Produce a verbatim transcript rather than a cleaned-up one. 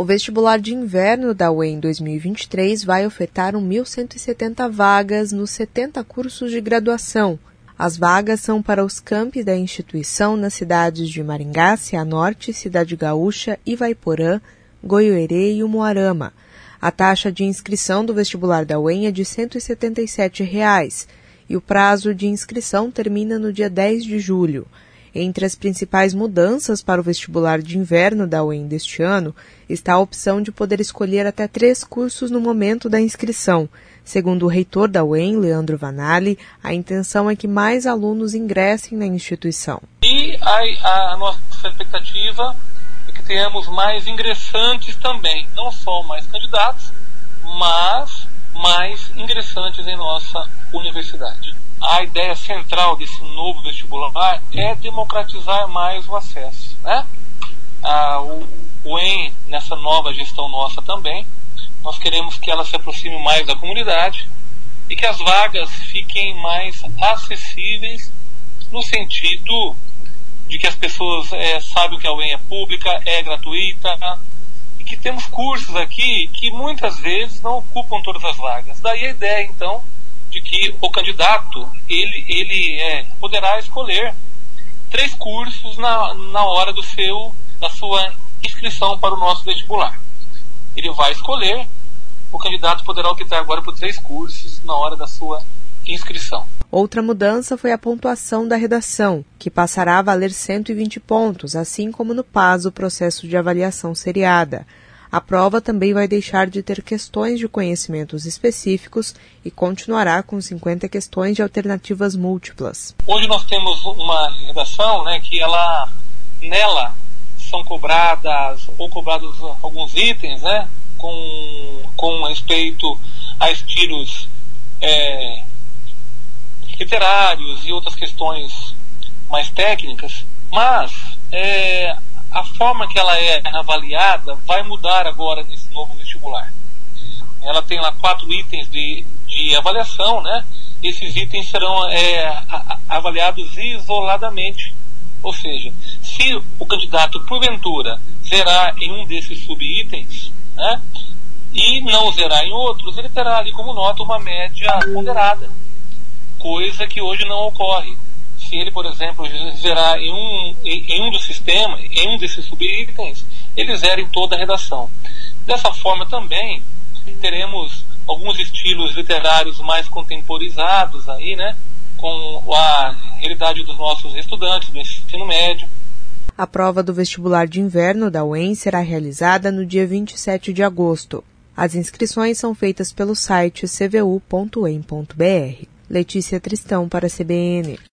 O vestibular de inverno da U E M dois mil e vinte e três vai ofertar mil cento e setenta vagas nos setenta cursos de graduação. As vagas são para os campi da instituição nas cidades de Maringá, Cianorte, Cidade Gaúcha, Ivaiporã, Goiôerê e Umuarama. A taxa de inscrição do vestibular da U E M é de cento e setenta e sete reais e o prazo de inscrição termina no dia dez de julho. Entre as principais mudanças para o vestibular de inverno da U E M deste ano está a opção de poder escolher até três cursos no momento da inscrição. Segundo o reitor da U E M, Leandro Vanali, a intenção é que mais alunos ingressem na instituição. E a, a nossa expectativa é que tenhamos mais ingressantes também, não só mais candidatos, mas mais ingressantes em nossa universidade. A ideia central desse novo vestibular é democratizar mais o acesso, né? A, o, o E M, nessa nova gestão nossa também, nós queremos que ela se aproxime mais da comunidade e que as vagas fiquem mais acessíveis no sentido de que as pessoas é, sabem que a U E M é pública, é gratuita e que temos cursos aqui que muitas vezes não ocupam todas as vagas. Daí a ideia, então, de que o candidato ele, ele é, poderá escolher três cursos na, na hora do seu, da sua inscrição para o nosso vestibular. Ele vai escolher, o candidato poderá optar agora por três cursos na hora da sua inscrição. Outra mudança foi a pontuação da redação, que passará a valer cento e vinte pontos, assim como no P A S, o processo de avaliação seriada. A prova também vai deixar de ter questões de conhecimentos específicos e continuará com cinquenta questões de alternativas múltiplas. Hoje nós temos uma redação, né, que ela, nela são cobradas ou cobrados alguns itens, né, com, com respeito a estilos é, literários e outras questões mais técnicas, mas é, a forma que ela é avaliada vai mudar agora nesse novo vestibular. Ela tem lá quatro itens de, de avaliação, né? Esses itens serão é, avaliados isoladamente. Ou seja, se o candidato, porventura, zerar em um desses subitens, né, e não zerar em outros, ele terá ali como nota uma média ponderada, coisa que hoje não ocorre. Se ele, por exemplo, zerar em um, em, em um dos sistemas, em um desses subitens, ele zera em toda a redação. Dessa forma também teremos alguns estilos literários mais contemporizados aí, né, com a realidade dos nossos estudantes do ensino médio. A prova do vestibular de inverno da U E M será realizada no dia vinte e sete de agosto. As inscrições são feitas pelo site c v u ponto u e m ponto b r. Letícia Tristão para a C B N.